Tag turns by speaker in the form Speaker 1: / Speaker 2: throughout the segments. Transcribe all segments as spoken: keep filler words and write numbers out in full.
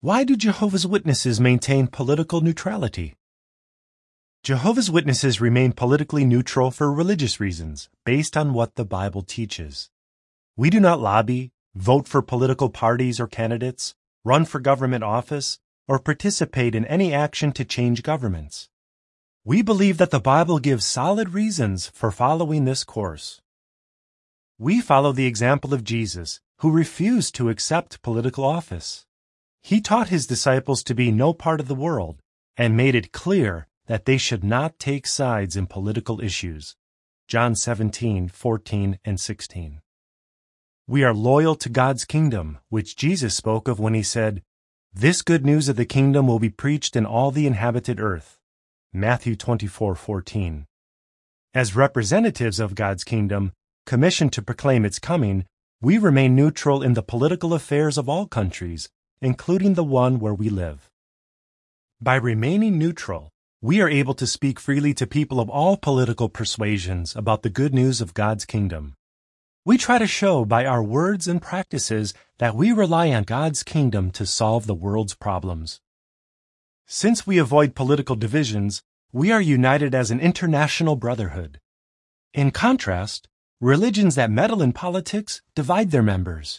Speaker 1: Why do Jehovah's Witnesses maintain political neutrality? Jehovah's Witnesses remain politically neutral for religious reasons, based on what the Bible teaches. We do not lobby, vote for political parties or candidates, run for government office, or participate in any action to change governments. We believe that the Bible gives solid reasons for following this course. We follow the example of Jesus, who refused to accept political office. He taught his disciples to be no part of the world and made it clear that they should not take sides in political issues. John seventeen, fourteen, and sixteen. We are loyal to God's kingdom, which Jesus spoke of when he said, "This good news of the kingdom will be preached in all the inhabited earth." Matthew twenty-four, fourteen. As representatives of God's kingdom, commissioned to proclaim its coming, we remain neutral in the political affairs of all countries, including the one where we live. By remaining neutral, we are able to speak freely to people of all political persuasions about the good news of God's kingdom. We try to show by our words and practices that we rely on God's kingdom to solve the world's problems. Since we avoid political divisions, we are united as an international brotherhood. In contrast, religions that meddle in politics divide their members.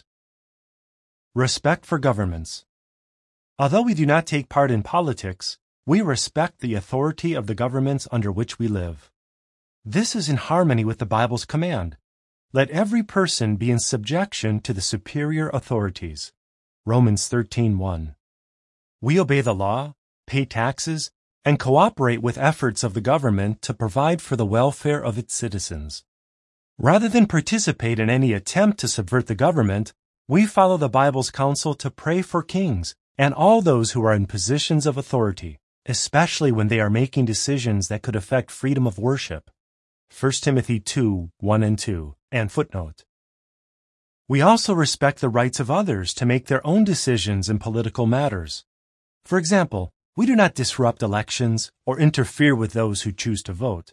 Speaker 1: Respect for governments. Although we do not take part in politics, we respect the authority of the governments under which we live. This is in harmony with the Bible's command. Let every person be in subjection to the superior authorities. Romans thirteen, one. We obey the law, pay taxes, and cooperate with efforts of the government to provide for the welfare of its citizens. Rather than participate in any attempt to subvert the government, we follow the Bible's counsel to pray for kings and all those who are in positions of authority, especially when they are making decisions that could affect freedom of worship. First Timothy two, one and two, and footnote. We also respect the rights of others to make their own decisions in political matters. For example, we do not disrupt elections or interfere with those who choose to vote.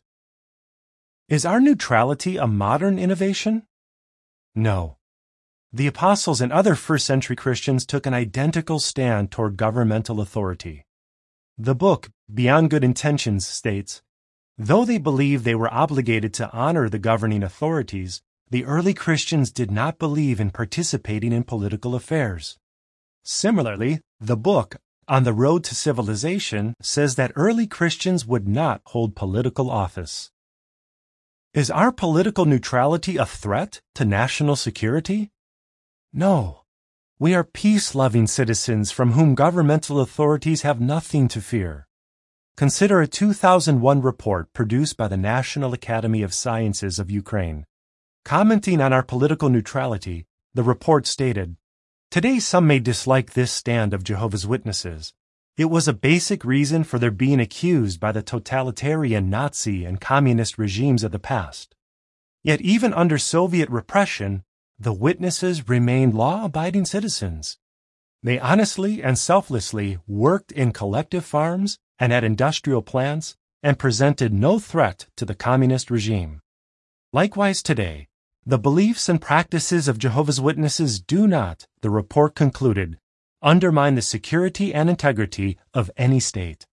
Speaker 1: Is our neutrality a modern innovation? No. The apostles and other first-century Christians took an identical stand toward governmental authority. The book, Beyond Good Intentions, states, though they believed they were obligated to honor the governing authorities, the early Christians did not believe in participating in political affairs. Similarly, the book, On the Road to Civilization, says that early Christians would not hold political office. Is our political neutrality a threat to national security? No. We are peace-loving citizens from whom governmental authorities have nothing to fear. Consider a two thousand one report produced by the National Academy of Sciences of Ukraine. Commenting on our political neutrality, the report stated, "Today some may dislike this stand of Jehovah's Witnesses. It was a basic reason for their being accused by the totalitarian Nazi and communist regimes of the past. Yet even under Soviet repression, the Witnesses remained law-abiding citizens. They honestly and selflessly worked in collective farms and at industrial plants and presented no threat to the communist regime. Likewise today, the beliefs and practices of Jehovah's Witnesses do not, the report concluded, undermine the security and integrity of any state."